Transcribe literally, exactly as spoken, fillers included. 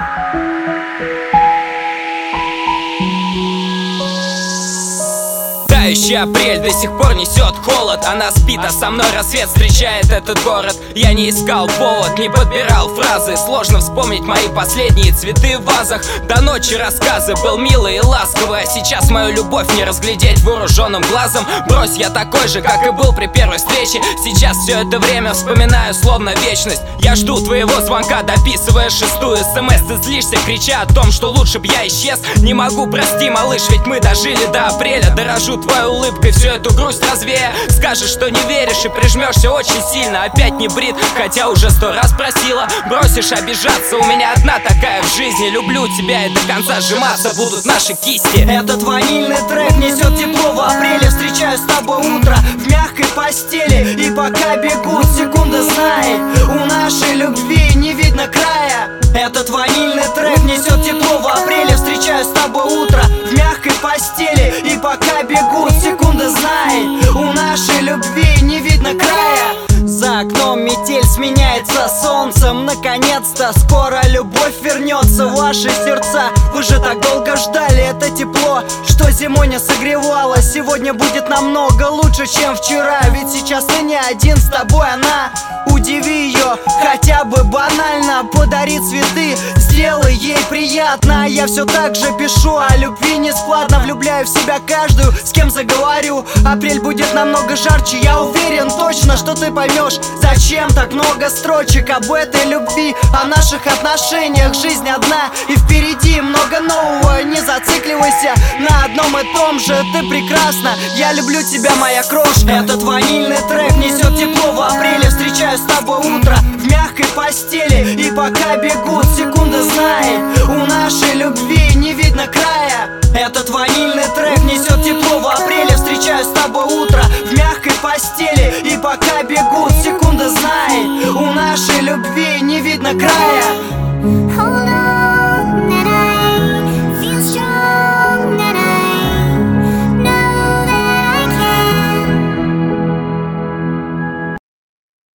Тающий апрель до сих пор несет холод. Она спит, а со мной рассвет встречает этот город. Я не искал повод, не подбирал фразы. Сложно вспомнить мои последние цветы в вазах. До ночи рассказы, был милый и ласковый. А сейчас мою любовь не разглядеть вооруженным глазом. Брось, я такой же, как и был при первой встрече. Сейчас все это время вспоминаю словно вечность. Я жду твоего звонка, дописывая шестую смс. Ты злишься, крича о том, что лучше б я исчез. Не могу, прости, малыш, ведь мы дожили до апреля. Дорожу твоей улыбкой, всю эту грусть развея. Скажешь, что не веришь и прижмешься очень сильно. Опять не брит, хотя уже сто раз просила. Бросишь обижаться, у меня одна такая в жизни. Люблю тебя и до конца сжиматься будут наши кисти. Этот ванильный трек несет тепло в апреле. Встречаю с тобой утро в мягкой постели. И пока бегут секунды, знай, у нашей любви не видно края. Этот ванильный трек несет тепло в апреле. Встречаю с тобой утро в мягкой постели. И пока бегут секунды, знай, у нашей любви не видно края. За окном метель сменяется солнцем. Наконец-то скоро любовь вернется в ваши сердца. Вы же так долго ждали это тепло, что зимой не согревало. Сегодня будет намного лучше, чем вчера. Ведь сейчас ты не один, с тобой она. Удиви ее хотя бы банально. Подари цветы, сделай ей приятно. Я все так же пишу о любви нескладно. Влюбляю в себя каждую, с кем заговорю. Апрель будет намного жарче, я уверен точно, что ты поймешь, зачем так много строчек об этой любви, о наших отношениях. Жизнь одна и впереди много нового. Не зацикливайся на одном и том же. Ты прекрасна, я люблю тебя, моя крошка. Этот ванильный трек несет тепло в апреле. Встречаю с тобой утро в мягкой постели. И пока бегут секунды, знай, у нашей любви не видно края. Этот ванильный трек несет тепло в апреле. Встречаю с тобой утро в мягкой постели. И пока бегут секунды, знай, у нашей любви не видно края.